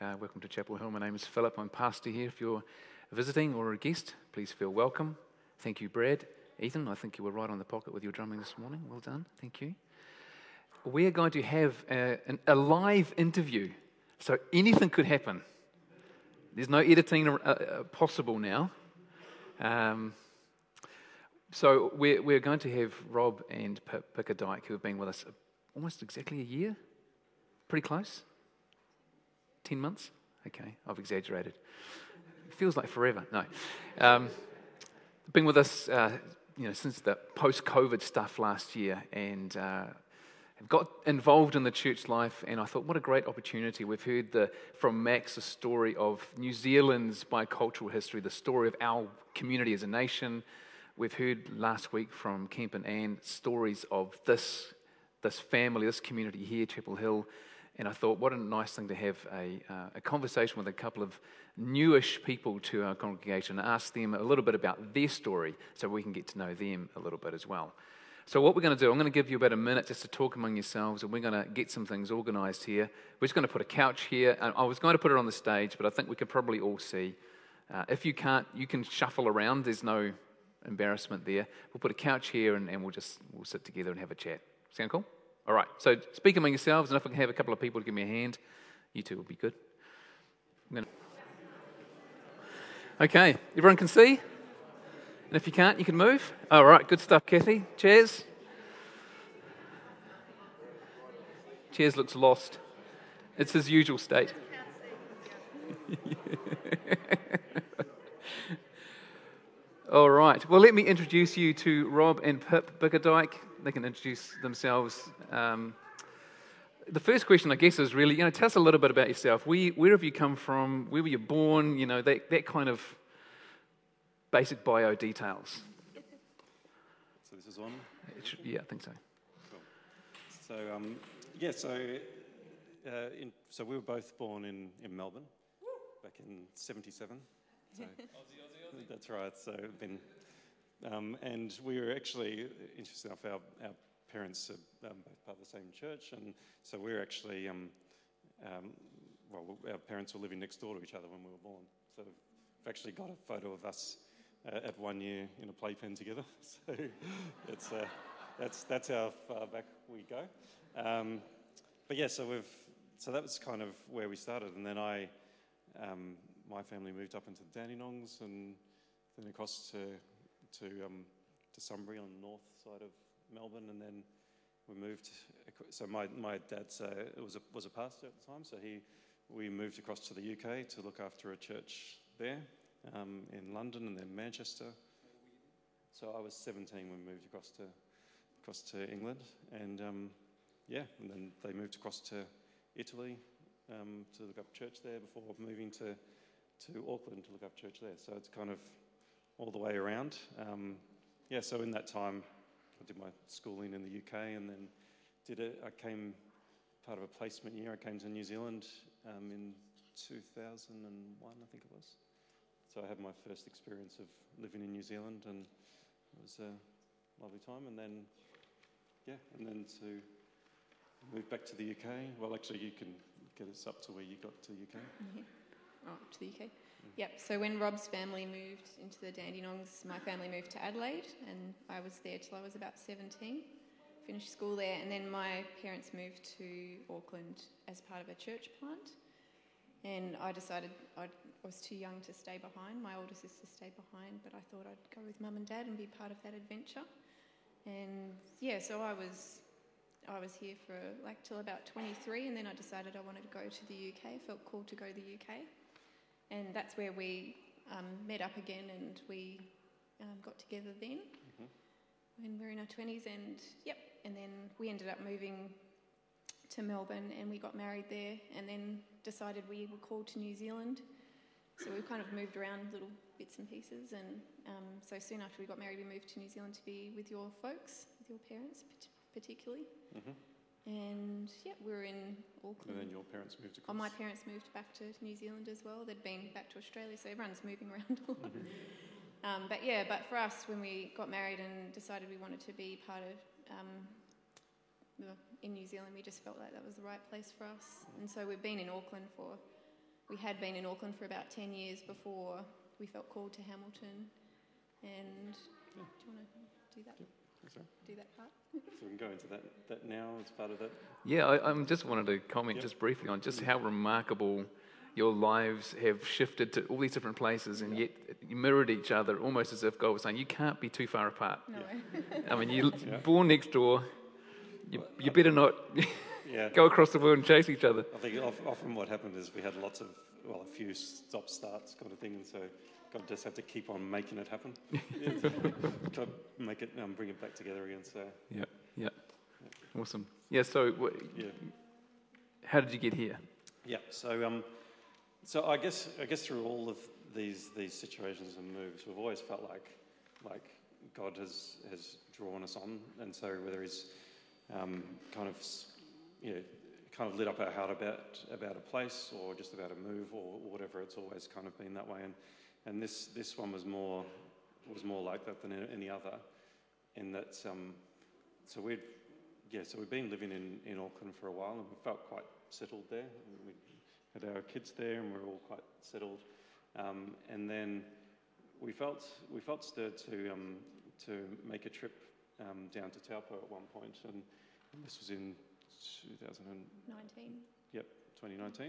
Welcome to Chapel Hill. My name is Philip. I'm pastor here. If you're visiting or a guest, please feel welcome. Thank you, Brad. Ethan, I think you were right on the pocket with your drumming this morning. Well done. Thank you. We're going to have a live interview, so anything could happen. There's no editing possible now. So we're going to have Rob and Pip Bickerdike, who have been with us almost exactly a year. Pretty close? 10 months? Okay, I've exaggerated. It feels like forever. No. Been with us since the post-COVID stuff last year, and have got involved in the church life, and I thought, what a great opportunity. We've heard from Max the story of New Zealand's bicultural history, the story of our community as a nation. We've heard last week from Kemp and Anne stories of this family, this community here, Chapel Hill, and I thought, what a nice thing to have a conversation with a couple of newish people to our congregation and ask them a little bit about their story so we can get to know them a little bit as well. So what we're going to do, I'm going to give you about a minute just to talk among yourselves, and we're going to get some things organised here. We're just going to put a couch here. I was going to put it on the stage, but I think we could probably all see. If you can't, you can shuffle around. There's no embarrassment there. We'll put a couch here, and we'll sit together and have a chat. Sound cool? All right, so speak among yourselves, and if I can have a couple of people to give me a hand, you two will be good. Okay, everyone can see? And if you can't, you can move? All right, good stuff, Kathy. Cheers. Cheers looks lost. It's his usual state. All right, well, let me introduce you to Rob and Pip Bickerdike. They can introduce themselves. The first question, I guess, is really, tell us a little bit about yourself. Where have you come from? Where were you born? That kind of basic bio details. So this is on? Yeah, I think so. Cool. So we were both born in Melbourne back in '77. So Aussie. That's right. So and we were actually, interesting enough, our parents are both part of the same church, and so we're actually, our parents were living next door to each other when we were born. So we've actually got a photo of us at 1 year in a playpen together. So that's how far back we go. So that was kind of where we started, and then my family moved up into the Dandenongs and then across to Sunbury on the north side of Melbourne, and then we moved. So my dad was a pastor at the time, so we moved across to the UK to look after a church there in London and then Manchester. So I was 17 when we moved across to England, and and then they moved across to Italy to look up church there before moving to Auckland to look up church there. So it's kind of all the way around. So in that time, I did my schooling in the UK, and then I came part of a placement year. I came to New Zealand in 2001, I think it was. So I had my first experience of living in New Zealand, and it was a lovely time. And then to move back to the UK. Well, actually, you can get us up to where you got to the UK. Yeah. Oh, to the UK. Yep, so when Rob's family moved into the Dandenongs, my family moved to Adelaide, and I was there till I was about 17, finished school there, and then my parents moved to Auckland as part of a church plant, and I decided I was too young to stay behind. My older sister stayed behind, but I thought I'd go with Mum and Dad and be part of that adventure. And so I was here for till about 23, and then I decided I wanted to go to the UK. Felt called to go to the UK. And that's where we met up again, and we got together then when we were in our 20s, and then we ended up moving to Melbourne, and we got married there, and then decided we were called to New Zealand. So we kind of moved around little bits and pieces, and so soon after we got married, we moved to New Zealand to be with your folks, with your parents particularly. Mm-hmm. And we were in Auckland. And then your parents moved across. Oh, my parents moved back to New Zealand as well. They'd been back to Australia, so everyone's moving around a lot. Mm-hmm. But for us, when we got married and decided we wanted to be part of in New Zealand, we just felt like that was the right place for us. And so we've been in Auckland for we had been in Auckland for about 10 years before we felt called to Hamilton. And do you want to do that? Sorry. Do that part? So we can go into that now as part of that. Yeah, I just wanted to comment just briefly on just how remarkable your lives have shifted to all these different places, and yet you mirrored each other almost as if God was saying, you can't be too far apart. No. I mean, you're born next door. You better not Yeah. go across the world and chase each other. I think often what happened is we had a few stop-starts kind of thing, and so God just had to keep on making it happen. Try to make it, bring it back together again. So Yeah. Awesome. Yeah, so how did you get here? yeah, so I guess through all of these situations and moves, we've always felt like God has drawn us on, and so whether He's kind of lit up our heart about a place or just about a move or whatever, it's always kind of been that way. And this one was more like that than any other, in that so we've been living in Auckland for a while, and we felt quite settled there. We had our kids there, and we were all quite settled. And then we felt stirred to make a trip down to Taupo at one point, and this was in 19. 2019,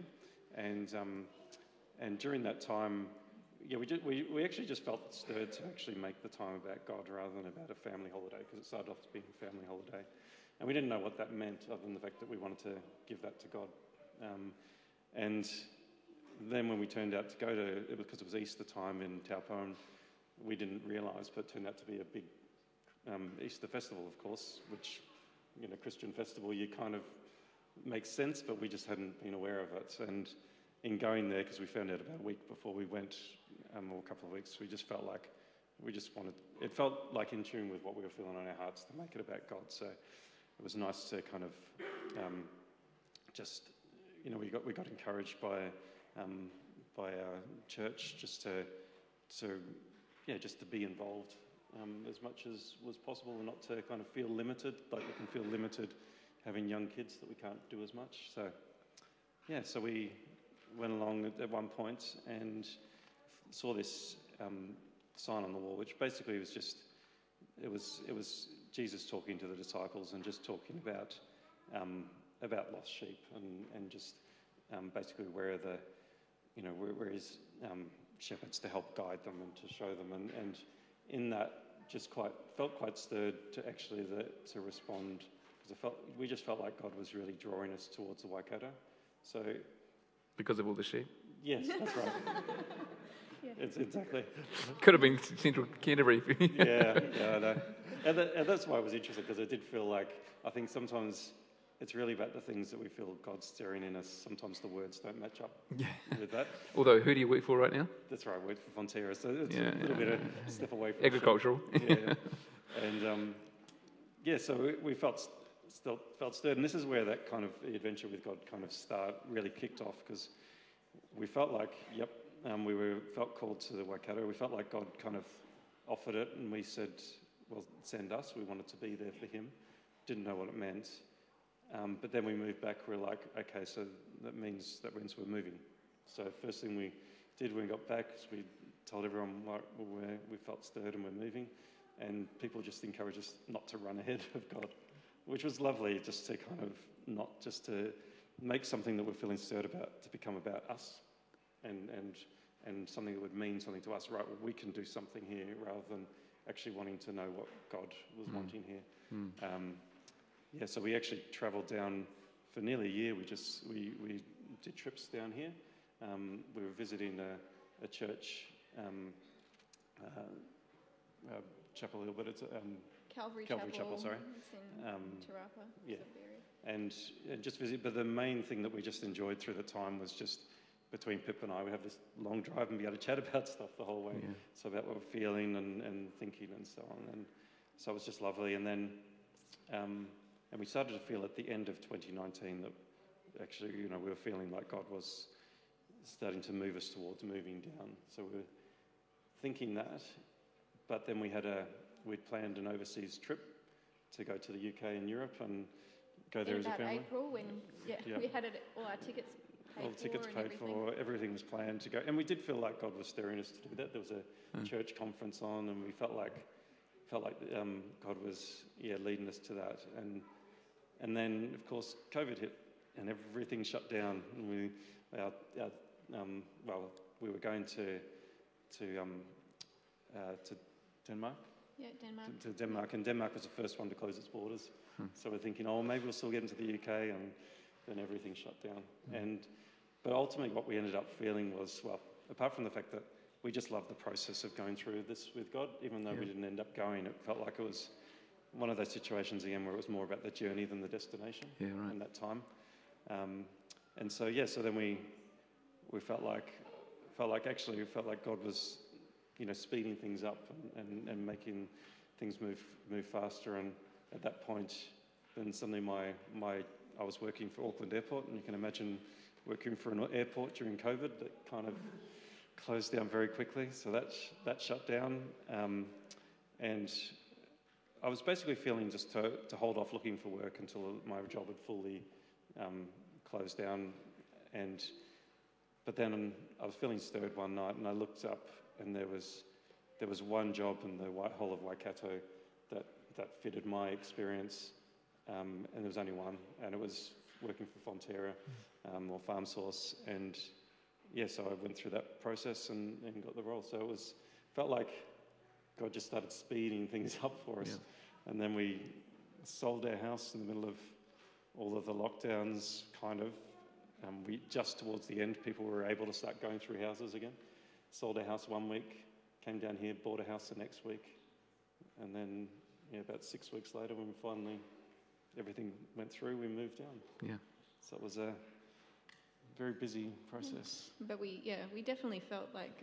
and during that time, we actually just felt stirred to actually make the time about God rather than about a family holiday, because it started off as being a family holiday, and we didn't know what that meant other than the fact that we wanted to give that to God. And then when we turned out to go to, because it was Easter time in Taupo, and we didn't realise, but it turned out to be a big Easter festival, of course, which, Christian festival, you kind of makes sense, but we just hadn't been aware of it. And in going there, because we found out about a week before we went, or a couple of weeks, we just felt like it felt like in tune with what we were feeling on our hearts to make it about God. So it was nice to kind of we got encouraged by our church just to be involved as much as was possible, and not to kind of feel limited, like we can feel limited having young kids that we can't do as much. So we went along at one point and saw this sign on the wall, which basically was just it was Jesus talking to the disciples and just talking about lost sheep and just basically where his shepherds to help guide them and to show them, and in that just felt quite stirred to actually to respond, because we just felt like God was really drawing us towards the Waikato. So Because of all the sheep? yes, that's right. Yeah. It's exactly. Could have been Central Canterbury. Yeah, I know. And that's why it was interesting, because it did feel like, I think sometimes it's really about the things that we feel God's stirring in us. Sometimes the words don't match up with that. Although, who do you work for right now? That's right, I work for Fonterra, so it's a little bit of a step away from Agricultural. Yeah. And so we felt stirred, and this is where that kind of the adventure with God kind of really kicked off, because we felt like, we felt called to the Waikato. We felt like God kind of offered it, and we said, well, send us. We wanted to be there for Him. Didn't know what it meant. But then we moved back. We're like, okay, so that means we're moving. So first thing we did when we got back is we told everyone we felt stirred and we're moving, and people just encouraged us not to run ahead of God, which was lovely, just to kind of not just to make something that we're feeling stirred about to become about us, and something that would mean something to us. Right, well, we can do something here rather than actually wanting to know what God was wanting here. So we actually travelled down for nearly a year. We did trips down here. We were visiting a church, Chapel Hill, but it's Calvary Chapel. Sorry, it's in Tarapa. yeah. Sort of area. And just visit. But the main thing that we just enjoyed through the time was just between Pip and I, we have this long drive and be able to chat about stuff the whole way. Yeah. So about what we're feeling and thinking and so on. And so it was just lovely. And then. And we started to feel at the end of 2019 that actually, we were feeling like God was starting to move us towards moving down. So we were thinking that, but then we'd planned an overseas trip to go to the UK and Europe and go there as a family. In about April, when we had all our tickets all the tickets paid for, everything was planned to go. And we did feel like God was stirring us to do that. There was a church conference on, and we felt like God was leading us to that. And then, of course, COVID hit, and everything shut down. And we were going to Denmark. Yeah, Denmark. To Denmark, and Denmark was the first one to close its borders. So we're thinking, oh, maybe we'll still get into the UK, and then everything shut down. But ultimately what we ended up feeling was, well, apart from the fact that we just loved the process of going through this with God, even though we didn't end up going, it felt like it was one of those situations again where it was more about the journey than the destination in that time. So then we felt like God was, speeding things up and making things move faster. And at that point, then suddenly I was working for Auckland Airport, and you can imagine working for an airport during COVID that kind of closed down very quickly. So that shut down, and I was basically feeling just to hold off looking for work until my job had fully closed down. But then I was feeling stirred one night, and I looked up, and there was one job in the whole of Waikato that fitted my experience, and there was only one, and it was working for Fonterra or Farm Source, and so I went through that process and got the role. So it felt like God just started speeding things up for us, and then we sold our house in the middle of all of the lockdowns, kind of. We just towards the end, people were able to start going through houses again. Sold our house 1 week, came down here, bought a house the next week, and then about 6 weeks later, when everything went through, we moved down. Yeah. So it was a very busy process. But we definitely felt like,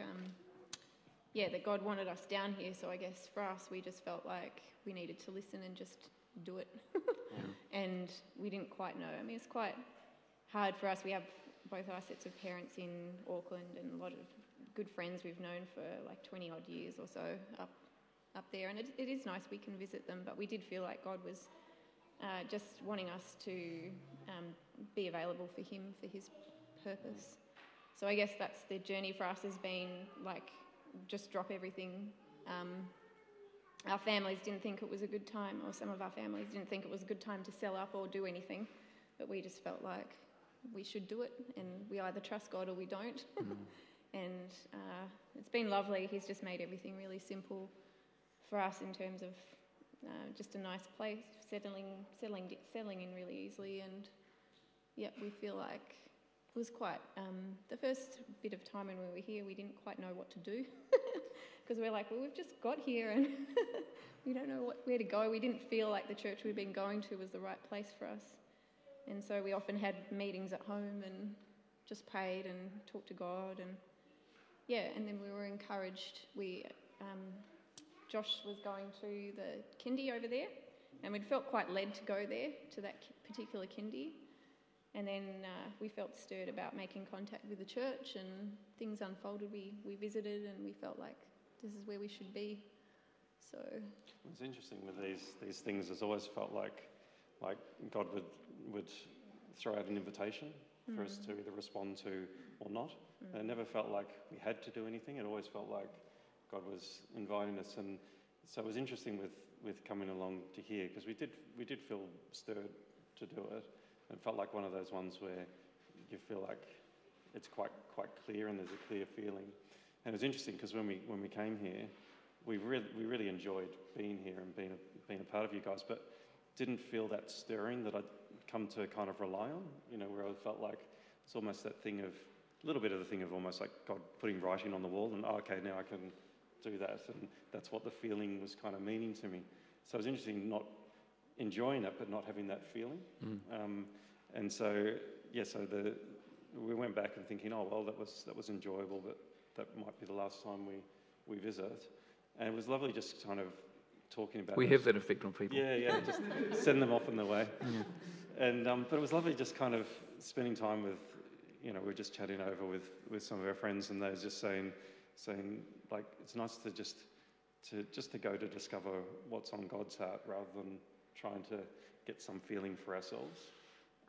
that God wanted us down here. So I guess for us, we just felt like we needed to listen and just do it. And we didn't quite know. I mean, it's quite hard for us. We have both our sets of parents in Auckland and a lot of good friends we've known for like 20 odd years or so up there. And it is nice, we can visit them, but we did feel like God was just wanting us to be available for him, for his purpose. So I guess that's the journey for us, has been like just drop everything. Our families didn't think it was a good time, or some of our families didn't think it was a good time to sell up or do anything, but we just felt like we should do it, and we either trust God or we don't. And it's been lovely. He's just made everything really simple for us in terms of just a nice place, settling in really easily. And we feel like it was quite the first bit of time when we were here, we didn't quite know what to do because we're like, well, we've just got here and we don't know where to go. We didn't feel like the church we'd been going to was the right place for us. And so we often had meetings at home and just prayed and talked to God, and then we were encouraged. Josh was going to the kindy over there, and we'd felt quite led to go there, to that particular kindy. And then we felt stirred about making contact with the church, and things unfolded. We visited, and we felt like this is where we should be. So it's interesting with these things. It's always felt like God would throw out an invitation for us to either respond to or not. And it never felt like we had to do anything. It always felt like God was inviting us. And so it was interesting with coming along to here, because we did feel stirred to do it. It felt like one of those ones where you feel like it's quite clear and there's a clear feeling. And it's interesting because when we came here, we really enjoyed being here and being a part of you guys, but didn't feel that stirring that I'd come to kind of rely on, where I felt like it's almost that thing of, a little bit of the thing of almost like God putting writing on the wall and, okay, now I can do that. And that's what the feeling was kind of meaning to me. So it was interesting not enjoying it, but not having that feeling. And so, we went back and thinking, oh, well, that was enjoyable, but that might be the last time we visit. And it was lovely just kind of talking about We have that effect on people. Yeah, just send them off on their way. And but it was lovely just kind of spending time with, we were just chatting over with some of our friends, and they were just saying like, it's nice to just to go to discover what's on God's heart rather than trying to get some feeling for ourselves.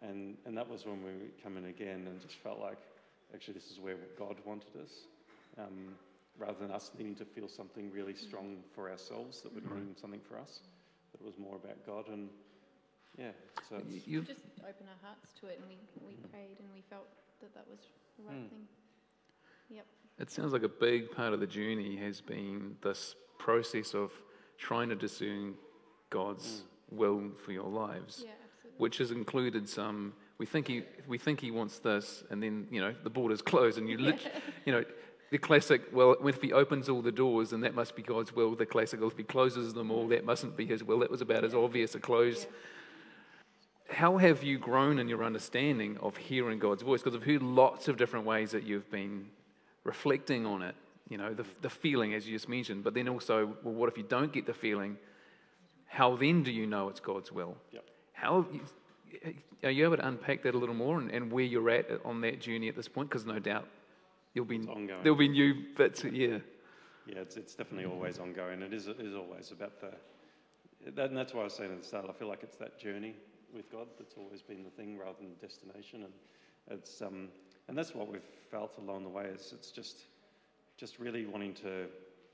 And that was when we come in again and just felt like, actually, this is where God wanted us. Rather than us needing to feel something really strong for ourselves that would mean something for us, that it was more about God. And yeah, so it's, You've, Just open our hearts to it, and we prayed, and we felt that was the right thing. Yep. it sounds like a big part of the journey has been this process of trying to discern God's will for your lives, Yeah, absolutely. which has included some. We think he wants this, and then the borders close, and the classic. Well, if he opens all the doors, then that must be God's will. The classic. Well, if he closes them all, that mustn't be his will. That was about as obvious a close. Yeah. How have you grown in your understanding of hearing God's voice? Because I've heard lots of different ways that you've been reflecting on it. The feeling, as you just mentioned, but then also, well, what if you don't get the feeling? How then do you know it's God's will? Yep. Are you able to unpack that a little more and where you're at on that journey at this point? Because no doubt it's ongoing. there'll be new bits. Yeah. Yeah, it's definitely always ongoing. It is always about and that's why I was saying at the start, I feel like it's that journey with God that's always been the thing rather than the destination. And it's and that's what we've felt along the way. Is it's just really wanting to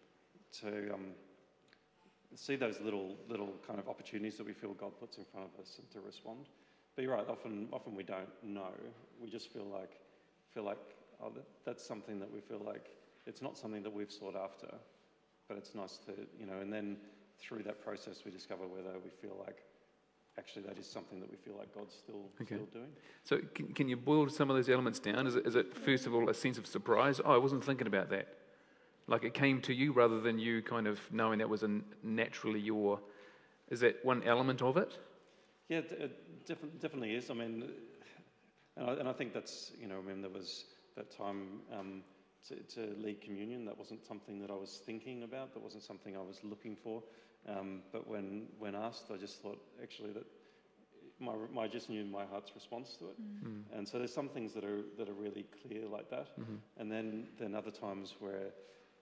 see those little kind of opportunities that we feel God puts in front of us and to respond. But you're right. Often we don't know. We just feel like that's something that we feel like it's not something that we've sought after, but it's nice to And then through that process, we discover whether we feel like actually that is something that we feel like God's still doing. So can you boil some of those elements down? Is it first of all a sense of surprise? Oh, I wasn't thinking about that. Like it came to you rather than you kind of knowing that was naturally your. Is that one element of it? Yeah, it definitely is. I mean, and I think that's there was that time to lead communion. That wasn't something that I was thinking about. That wasn't something I was looking for. But when asked, I just thought actually that I just knew my heart's response to it. And so there's some things that are really clear like that. And then other times where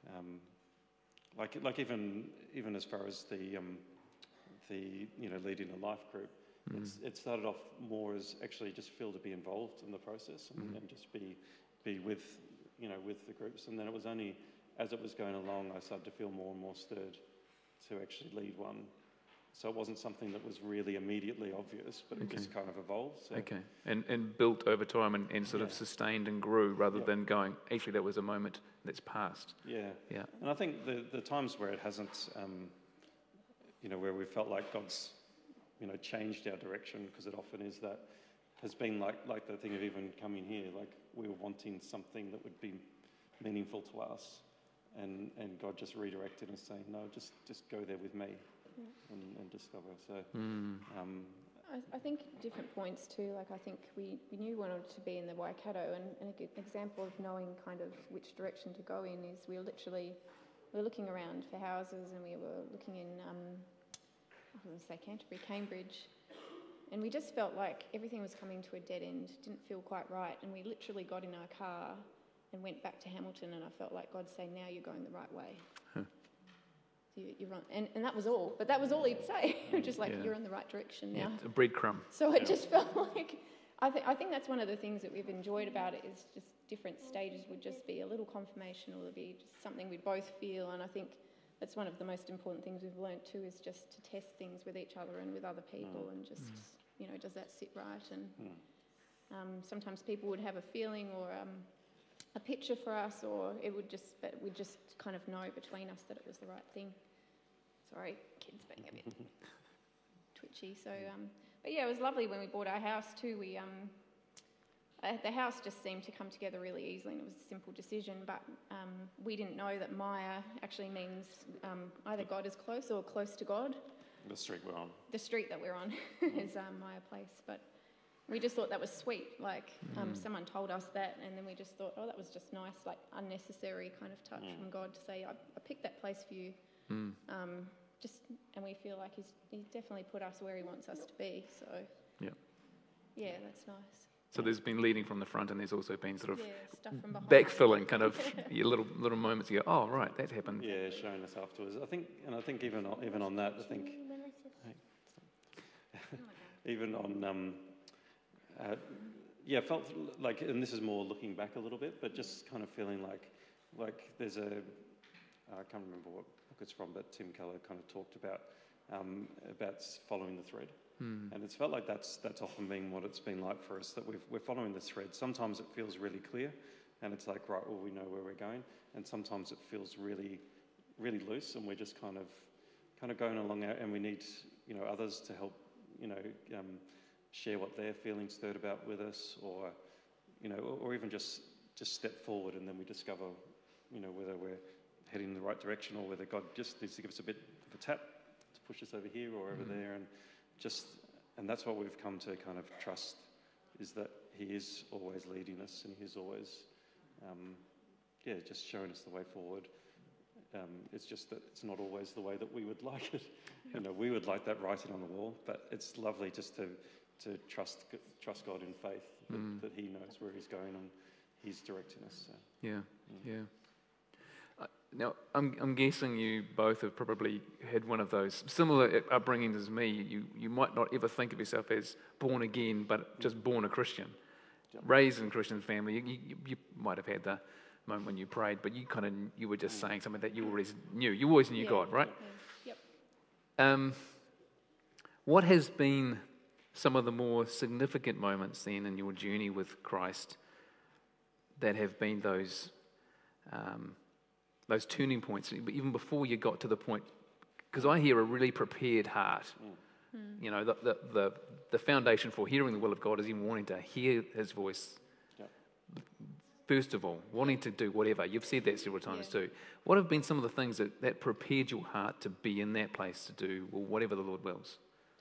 like even as far as the leading a life group, it started off more as actually just feel to be involved in the process and just be with with the groups. And then it was only as it was going along I started to feel more and more stirred to actually lead one. So it wasn't something that was really immediately obvious, but it just kind of evolved. So. Okay, and built over time and sort of sustained and grew rather than going, actually that was a moment that's passed. Yeah. Yeah. And I think the times where it hasn't, where we felt like God's, changed our direction, because it often is that, has been like the thing of even coming here, like we were wanting something that would be meaningful to us, and God just redirected us saying, no, just go there with me. And discover. So, I think different points too. Like I think we knew we wanted to be in the Waikato, and an example of knowing kind of which direction to go in is we were looking around for houses, and we were looking in I was going to say Canterbury, Cambridge, and we just felt like everything was coming to a dead end. Didn't feel quite right, and we literally got in our car and went back to Hamilton, and I felt like God saying, "Now you're going the right way." You're on, and that was all. But that was all he'd say. Just like you're in the right direction now. Yeah, it's a breadcrumb. So it just felt like I think that's one of the things that we've enjoyed about it is just different stages would just be a little confirmation or be just something we both feel. And I think that's one of the most important things we've learnt too is just to test things with each other and with other people and just does that sit right? And sometimes people would have a feeling or a picture for us, or but we'd just kind of know between us that it was the right thing. Sorry, kids being a bit twitchy. So, but yeah, it was lovely when we bought our house too. We the house just seemed to come together really easily, and it was a simple decision. But we didn't know that Maya actually means either God is close or close to God. The street we're on. The street that we're on is Maya Place, but. We just thought that was sweet, like someone told us that, and then we just thought, oh, that was just nice, like unnecessary kind of touch from God to say, I picked that place for you. And we feel like he's definitely put us where he wants us to be, so yeah, that's nice. So there's been leading from the front, and there's also been sort of stuff from behind. backfilling, kind of your little moments. You go, oh right, that happened. Yeah, showing us afterwards. I think even on that, I think even on yeah, felt like, and this is more looking back a little bit, but just kind of feeling like there's I can't remember what book it's from, but Tim Keller kind of talked about following the thread. And it's felt like that's often been what it's been like for us, that we're following the thread. Sometimes it feels really clear, and it's like, right, well, we know where we're going. And sometimes it feels really, really loose, and we're just kind of going along out, and we need, others to help, share what they're feeling stirred about with us, or, or even just step forward, and then we discover, whether we're heading in the right direction, or whether God just needs to give us a bit of a tap to push us over here or over there, and that's what we've come to kind of trust, is that He is always leading us, and He's always, just showing us the way forward. It's just that it's not always the way that we would like it. We would like that writing on the wall, but it's lovely just to trust God in faith, that He knows where He's going and He's directing us. So. Yeah. Now, I'm guessing you both have probably had one of those similar upbringings as me. You might not ever think of yourself as born again, but just born a Christian. Raised in a Christian family. You might have had the moment when you prayed, but you were just saying something that you always knew. You always knew God, right? Yep. What has been some of the more significant moments then in your journey with Christ that have been those turning points, even before you got to the point? Because I hear a really prepared heart. The foundation for hearing the will of God is even wanting to hear His voice. First of all, wanting to do whatever. You've said that several times too. What have been some of the things that prepared your heart to be in that place to do whatever the Lord wills?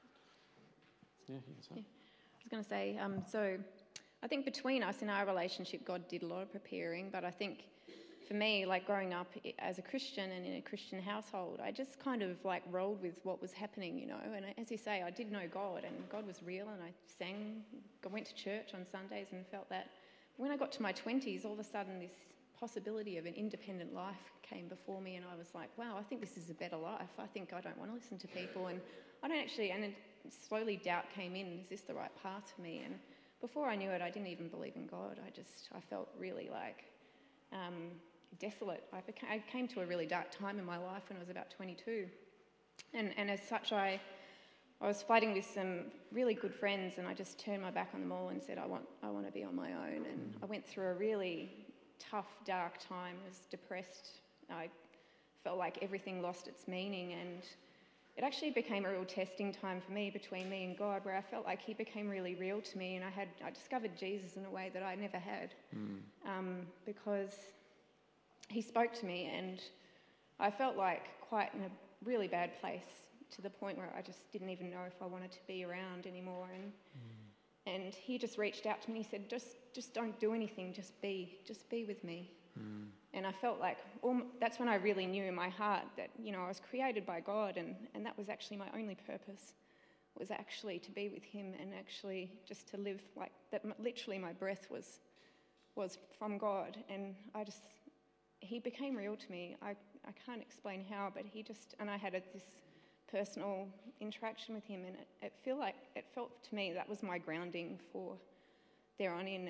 I was going to say, so I think between us in our relationship, God did a lot of preparing, but I think for me, like growing up as a Christian and in a Christian household, I just kind of like rolled with what was happening, and as you say, I did know God, and God was real, and I went to church on Sundays and felt that. When I got to my 20s, all of a sudden this possibility of an independent life came before me, and I was like, wow, I think this is a better life. I think I don't want to listen to people, and I don't actually, and then slowly doubt came in, is this the right path for me? And before I knew it, I didn't even believe in God. I felt really like desolate. I came to a really dark time in my life when I was about 22. And as such, I was fighting with some really good friends, and I just turned my back on them all and said, I want to be on my own. And I went through a really tough, dark time. I was depressed. I felt like everything lost its meaning, and it actually became a real testing time for me between me and God, where I felt like He became really real to me, and I discovered Jesus in a way that I never had, because He spoke to me, and I felt like quite in a really bad place, to the point where I just didn't even know if I wanted to be around anymore. And He just reached out to me and He said, just don't do anything, just be with me. And I felt like that's when I really knew in my heart that, I was created by God, and that was actually my only purpose, was actually to be with Him, and actually just to live like that. Literally my breath was from God, and He became real to me. I can't explain how, but and I had this personal interaction with Him, and it felt to me that was my grounding for there on in,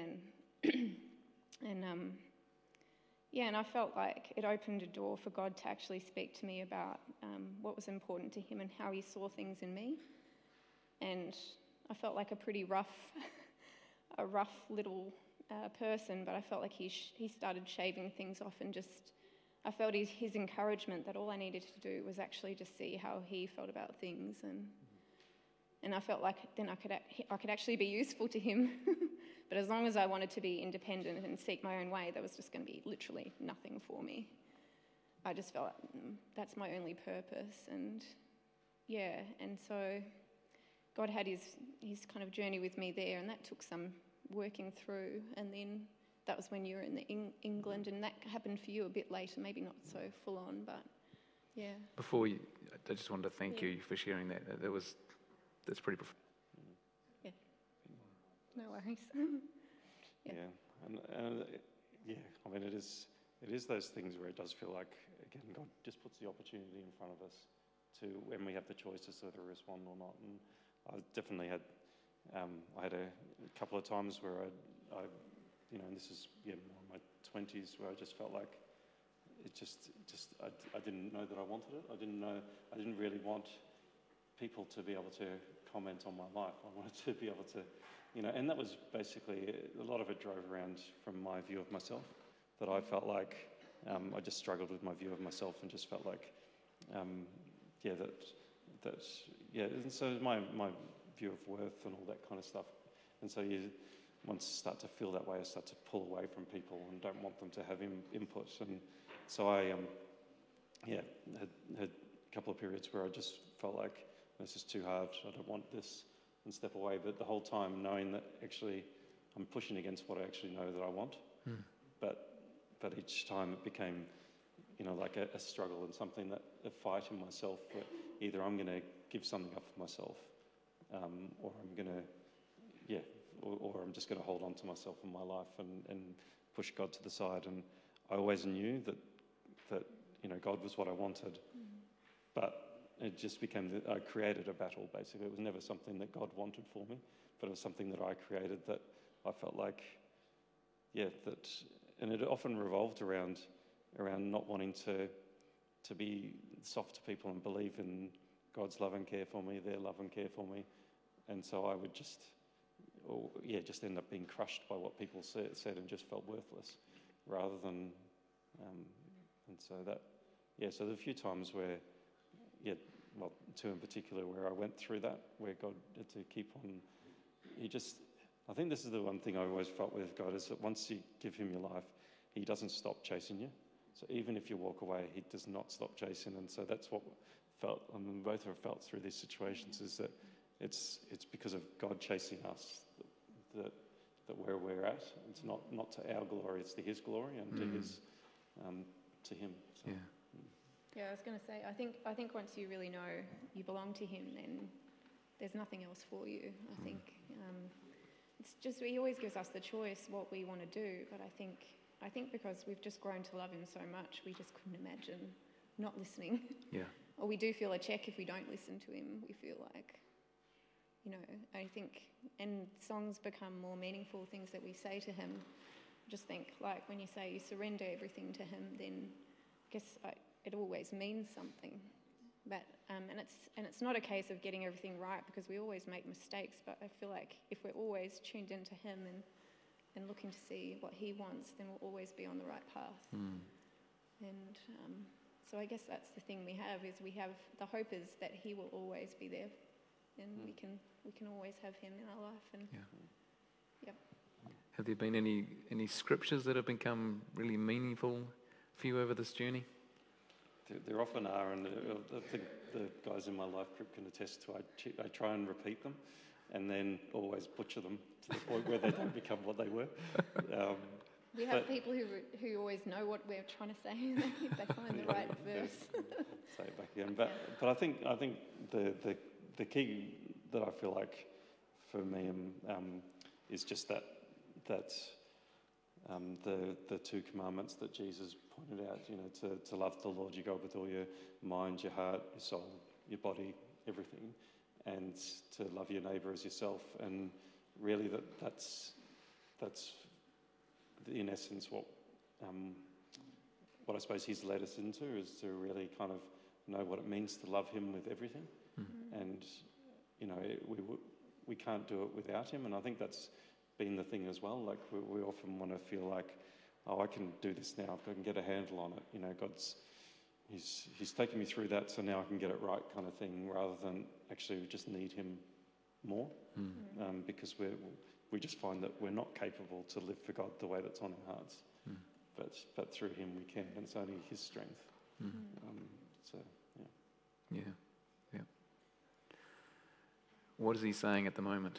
and I felt like it opened a door for God to actually speak to me about what was important to Him and how He saw things in me. And I felt like a pretty rough little person, but I felt like he started shaving things off, and I felt his encouragement that all I needed to do was actually just see how He felt about things, and I felt like then I could actually be useful to Him. But as long as I wanted to be independent and seek my own way, there was just going to be literally nothing for me. I just felt that's my only purpose, and so God had his kind of journey with me there, and that took some working through. And then that was when you were in England, and that happened for you a bit later, maybe not so full on, but yeah. I just wanted to thank you for sharing that. That's pretty profound. Yeah. No worries. Yeah, and I mean, it is those things where it does feel like, again, God just puts the opportunity in front of us to, when we have the choice as to whether to respond or not. And I've definitely had I had a couple of times where I and this is more in my 20s, where I just felt like I didn't know that I wanted it. I didn't really want people to be able to comment on my life. I wanted to be able to, and that was basically, a lot of it drove around from my view of myself, that I felt like I just struggled with my view of myself and just felt like, and so my view of worth and all that kind of stuff. And so once you start to feel that way, I start to pull away from people and don't want them to have input. And so I had a couple of periods where I just felt like, this is too hard, I don't want this, and step away. But the whole time knowing that actually I'm pushing against what I actually know that I want. But each time it became, like a struggle and something that a fight in myself, where either I'm going to give something up for myself, or I'm going to, or I'm just going to hold on to myself in my life and push God to the side. And I always knew that God was what I wanted, but it just became I created a battle, basically. It was never something that God wanted for me, but it was something that I created that I felt like, and it often revolved around not wanting to be soft to people and believe in God's love and care for me, their love and care for me. And so I would just end up being crushed by what people said and just felt worthless, rather than, and so that, so there were a few times where, two in particular, where I went through that, where God had to keep on, I think this is the one thing I always felt with God, is that once you give him your life, he doesn't stop chasing you. So even if you walk away, he does not stop chasing. And so that's what both have felt through these situations, is that it's because of God chasing us that where we're at. It's not to our glory, it's to his glory and to him. So. Yeah, I was going to say, I think once you really know you belong to him, then there's nothing else for you. I think it's just, he always gives us the choice what we want to do, but I think because we've just grown to love him so much, we just couldn't imagine not listening. Yeah. Or we do feel a check if we don't listen to him. We feel like, I think, and songs become more meaningful, things that we say to him. Just think, like, when you say you surrender everything to him, then I guess it always means something. But and it's not a case of getting everything right, because we always make mistakes. But I feel like if we're always tuned into him and looking to see what he wants, then we'll always be on the right path. And so I guess that's the thing we have the hope is that he will always be there, and we can always have him in our life. And Have there been any scriptures that have become really meaningful for you over this journey? There often are, and I think the guys in my life group can attest to. I try and repeat them, and then always butcher them to the point where they don't become what they were. We have people who always know what we're trying to say. They find the right verse. Say it back again. But I think the key that I feel like for me is just that the two commandments that Jesus pointed out, to love the Lord your God with all your mind, your heart, your soul, your body, everything, and to love your neighbour as yourself. And really that's in essence what I suppose he's led us into, is to really kind of know what it means to love him with everything. And we can't do it without him, and I think that's been the thing as well. Like we often want to feel like, I can do this now, I can get a handle on it. He's taken me through that, so now I can get it right, kind of thing, rather than actually we just need him more, because we just find that we're not capable to live for God the way that's on our hearts. But through him we can, and it's only his strength. Yeah. What is he saying at the moment?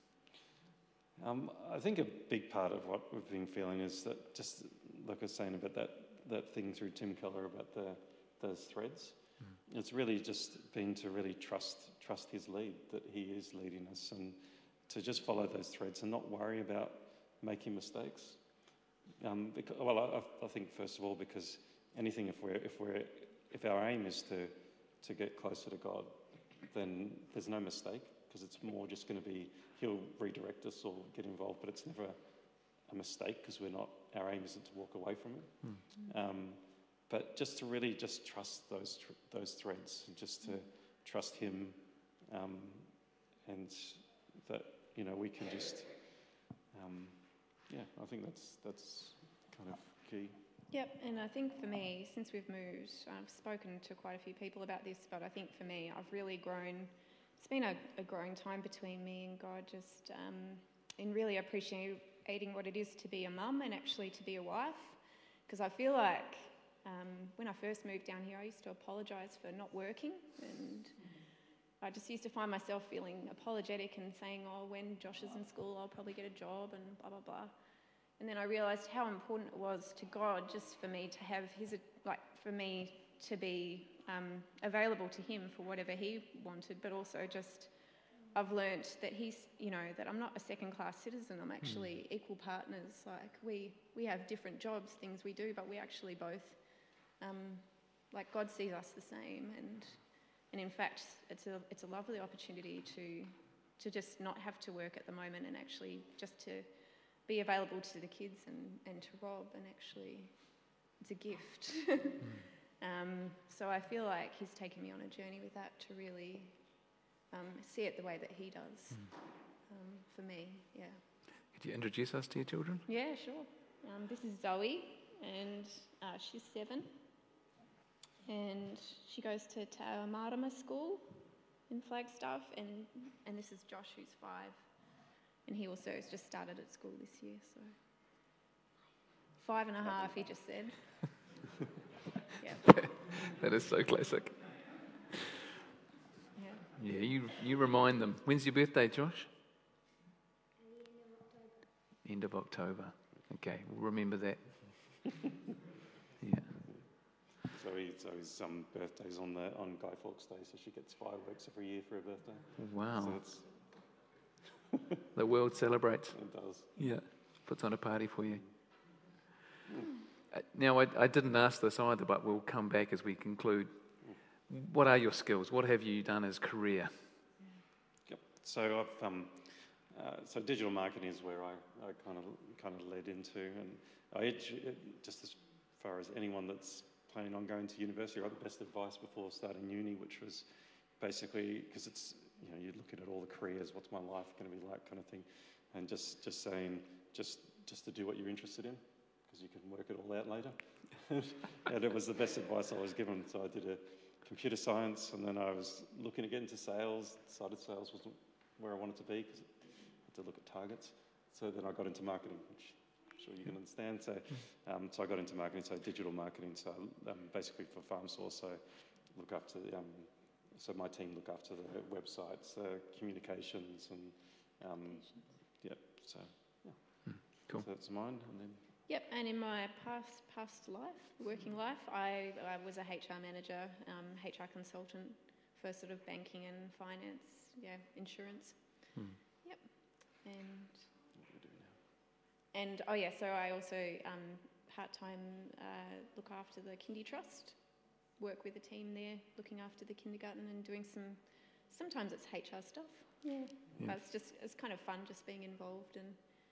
I think a big part of what we've been feeling is that, just like I was saying about that thing through Tim Keller about those threads, it's really just been to really trust his lead, that he is leading us, and to just follow those threads and not worry about making mistakes. I think first of all, because anything, if our aim is to get closer to God, then there's no mistake, because it's more just going to be he'll redirect us or get involved, but it's never a mistake because our aim isn't to walk away from it. But just to really just trust those threads and just to trust him, and that, we can just, I think that's kind of key. Yep, and I think for me, since we've moved, I've spoken to quite a few people about this, but I think for me, I've really grown. It's been a growing time between me and God, just in really appreciating what it is to be a mum and actually to be a wife. Because I feel like when I first moved down here, I used to apologise for not working, and I just used to find myself feeling apologetic and saying, oh, when Josh is in school, I'll probably get a job and blah, blah, blah. And then I realised how important it was to God just for me to have for me to be available to him for whatever he wanted, but also just I've learnt that that I'm not a second-class citizen. I'm actually equal partners. Like we have different jobs, things we do, but we actually both, God sees us the same. And in fact, it's a lovely opportunity to just not have to work at the moment and actually just to be available to the kids and to Rob, and actually it's a gift. So I feel like he's taken me on a journey with that to really see it the way that he does for me, yeah. Could you introduce us to your children? Yeah, sure. This is Zoe, and she's 7, and she goes to Martimer School in Flagstaff, and this is Josh, who's 5. And he also has just started at school this year, so 5.5, he just said. Yeah. That is so classic. Yeah. Yeah, you remind them. When's your birthday, Josh? End of October. Okay, we'll remember that. Yeah. Zoe's birthday's on Guy Fawkes Day, so she gets fireworks every year for her birthday. Wow. So it's the world celebrates. It does. Yeah, puts on a party for you. Now, I didn't ask this either, but we'll come back as we conclude. What are your skills? What have you done as career? Yep. So so digital marketing is where I kind of led into, and just as far as anyone that's planning on going to university, I got the best advice before starting uni, which was basically, because it's, you're looking at all the careers, what's my life going to be like, kind of thing, and just saying just to do what you're interested in, because you can work it all out later. And it was the best advice I was given. So I did a computer science, and then I was looking to get into sales. Decided sales wasn't where I wanted to be because I had to look at targets. So then I got into marketing, which I'm sure you can understand. So so I got into marketing, so digital marketing. So basically for FarmSource, I look after so my team look after the websites, communications, and so yeah. Cool. So that's mine, and then. Yep, and in my past life, working life, I was a HR manager, HR consultant for sort of banking and finance, insurance. Yep, and What do we do now? And so I also part-time look after the Kindy Trust, work with a team there, looking after the kindergarten and doing sometimes it's HR stuff. Yeah. But it's kind of fun just being involved and,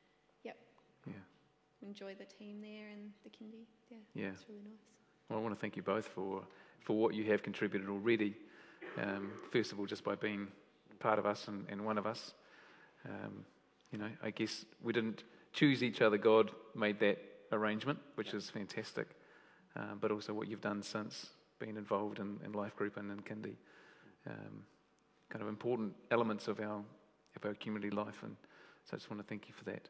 enjoy the team there and the kindy. Yeah. It's really nice. Well, I want to thank you both for what you have contributed already. First of all, just by being part of us and one of us. I guess we didn't choose each other. God made that arrangement, which is fantastic. But also what you've done since being involved in life group and in kindy. Kind of important elements of our community life. And so I just want to thank you for that.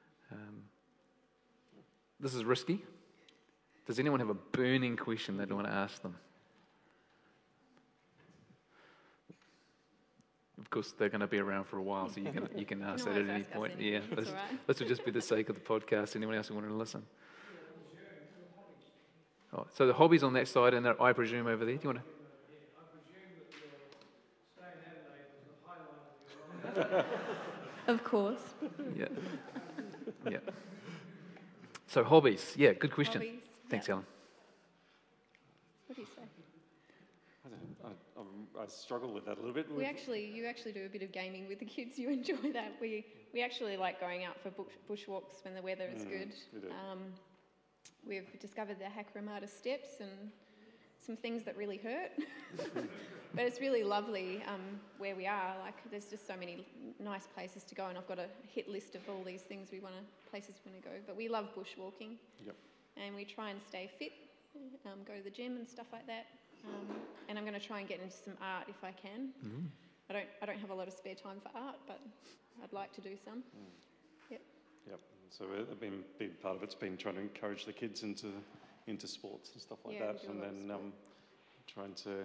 This is risky. Does anyone have a burning question they'd want to ask them? Of course, they're going to be around for a while, so you can ask that at any point. Yeah, this would just be the sake of the podcast. Anyone else who wanted to listen? Oh, so the hobbies on that side, and I presume over there. Do you want to? I presume that your stay in Adelaide was the highlight of your life. Of course. Yeah. So hobbies, good question. Hobbies, Thanks, Alan. What do you say? I struggle with that a little bit. You actually do a bit of gaming with the kids. You enjoy that. We actually like going out for bushwalks when the weather is good. We do. We've discovered the Hakramata steps and some things that really hurt. But it's really lovely where we are. Like, there's just so many nice places to go, and I've got a hit list of all these things places we want to go. But we love bushwalking. Yep. And we try and stay fit, go to the gym and stuff like that. And I'm going to try and get into some art if I can. Mm-hmm. I don't have a lot of spare time for art, but I'd like to do some. Yep. So a big part of it's been trying to encourage the kids into sports and stuff like that, and then trying to,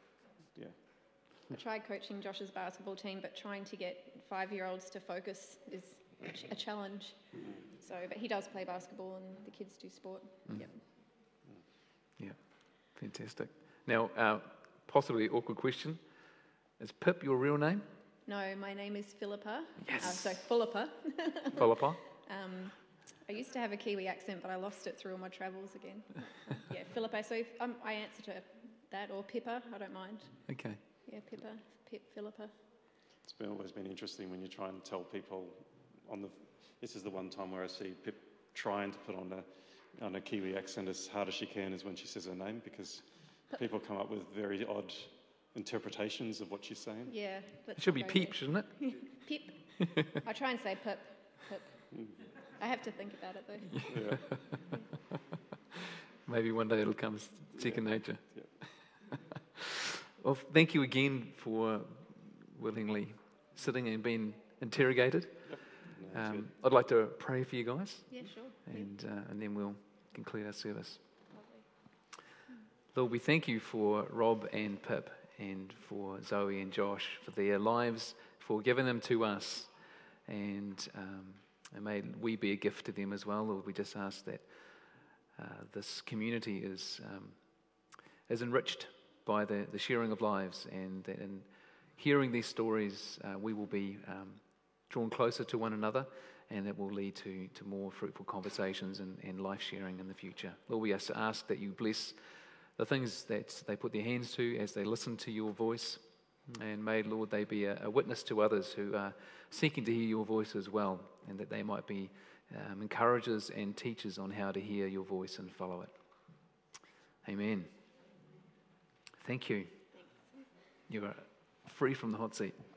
I tried coaching Josh's basketball team, but trying to get 5-year-olds to focus is a challenge. So, but he does play basketball, and the kids do sport. Yep. Yeah, fantastic. Now, possibly awkward question: is Pip your real name? No, my name is Philippa. Yes. So Philippa. Philippa. I used to have a Kiwi accent, but I lost it through all my travels again. Philippa. So if, I answer to that, or Pippa. I don't mind. Okay. Yeah, Pippa. Philippa. It's always been interesting when you try and tell people this is the one time where I see Pip trying to put on a Kiwi accent as hard as she can is when she says her name, because people come up with very odd interpretations of what she's saying. Yeah. It should be Peep, shouldn't it? Pip. I try and say Pip. I have to think about it though. Yeah. Maybe one day it'll come second nature. Yeah. Well, thank you again for willingly sitting and being interrogated. Yep. No, I'd like to pray for you guys, Yeah, sure. and then we'll conclude our service. Lovely. Lord, we thank you for Rob and Pip, and for Zoe and Josh, for their lives, for giving them to us, and may we be a gift to them as well. Lord, we just ask that this community is enriched by the sharing of lives, and that in hearing these stories, we will be drawn closer to one another, and it will lead to more fruitful conversations and life sharing in the future. Lord, we just ask that you bless the things that they put their hands to as they listen to your voice, and may, Lord, they be a witness to others who are seeking to hear your voice as well, and that they might be encouragers and teachers on how to hear your voice and follow it. Amen. Thank you. Thanks. You are free from the hot seat.